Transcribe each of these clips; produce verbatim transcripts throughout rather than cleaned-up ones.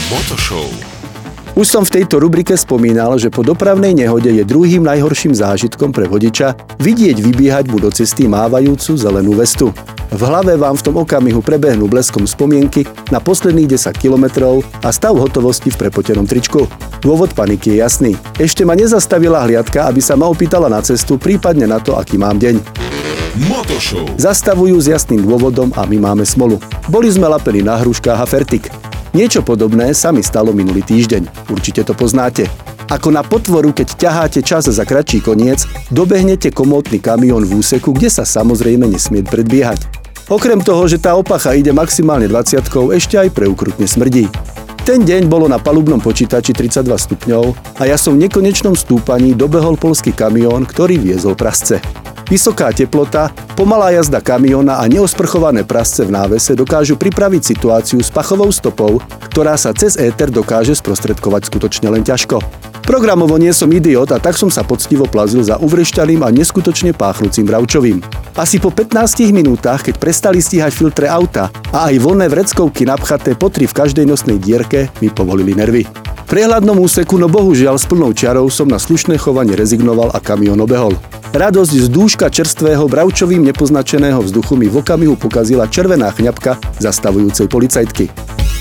Motoshow. Už som v tejto rubrike spomínal, že po dopravnej nehode je druhým najhorším zážitkom pre vodiča vidieť vybiehať mu do cesty mávajúcu zelenú vestu. V hlave vám v tom okamihu prebehnú bleskom spomienky na posledných desať kilometrov a stav hotovosti v prepotenom tričku. Dôvod paniky je jasný. Ešte ma nezastavila hliadka, aby sa ma opýtala na cestu, prípadne na to, aký mám deň. Motoshow. Zastavujú s jasným dôvodom a my máme smolu. Boli sme lapení na hruškách a fertik. Niečo podobné sa mi stalo minulý týždeň. Určite to poznáte. Ako na potvoru, keď ťaháte čas za kratší koniec, dobehnete komótny kamión v úseku, kde sa samozrejme nesmie predbiehať. Okrem toho, že tá opacha ide maximálne dvadsiatkou, ešte aj preukrutne smrdí. Ten deň bolo na palubnom počítači tridsaťdva stupňov a ja som v nekonečnom stúpaní dobehol poľský kamión, ktorý viezol prasce. Vysoká teplota, pomalá jazda kamióna a neosprchované prasce v návese dokážu pripraviť situáciu s pachovou stopou, ktorá sa cez éter dokáže sprostredkovať skutočne len ťažko. Programovo nie som idiot a tak som sa poctivo plazil za uvrešťaným a neskutočne páchnúcim bravčovým. Asi po pätnástich minútach, keď prestali stíhať filtre auta a aj voľné vreckovky napchaté po tri v každej nosnej dierke, mi povolili nervy. V priehľadnom úseku, no bohužiaľ s plnou čiarou som na slušné chovanie rezignoval a kamión obehol. Radosť z dúška čerstvého bravčovým nepoznačeného vzduchu mi v okamihu pokazila červená chňapka zastavujúcej policajtky.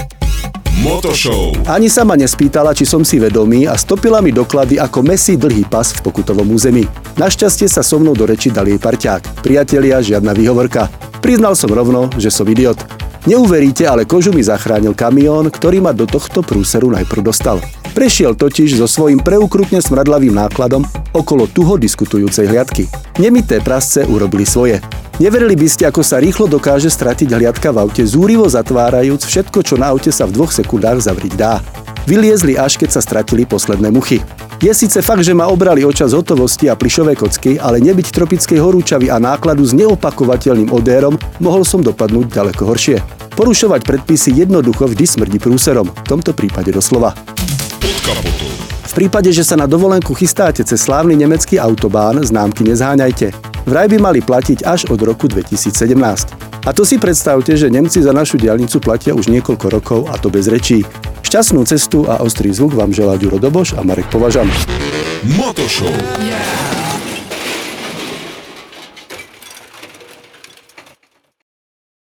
Motoshow. Ani sa ma nespýtala, či som si vedomý a stopila mi doklady ako mäsí dlhý pas v pokutovom území. Našťastie sa so mnou do reči dal jej parťák. Priatelia, žiadna výhovorka. Priznal som rovno, že som idiot. Neuveríte, ale kožu mi zachránil kamión, ktorý ma do tohto prúseru najprv dostal. Prešiel totiž so svojím preukrutne smradlavým nákladom okolo tuho diskutujúcej hliadky. Nemité prasce urobili svoje. Neverili by ste, ako sa rýchlo dokáže stratiť hliadka v aute, zúrivo zatvárajúc všetko, čo na aute sa v dvoch sekundách zavriť dá. Vyliezli až keď sa stratili posledné muchy. Je síce fakt, že ma obrali o čas hotovosti a plyšové kocky, ale nebyť tropickej horúčavy a nákladu s neopakovateľným odérom, mohol som dopadnúť ďaleko horšie. Porušovať predpisy jednoducho vždy smrdí prúserom, v tomto prípade doslova. V prípade, že sa na dovolenku chystáte cez slávny nemecký autobán, známky nezháňajte. Vraj by mali platiť až od roku dvetisícsedemnásť. A to si predstavte, že Nemci za našu diaľnicu platia už niekoľko rokov a to bez rečí. Šťastnú cestu a ostrý zvuk vám želá Ďuro Doboš a Marek Považan. Motoshow. Yeah.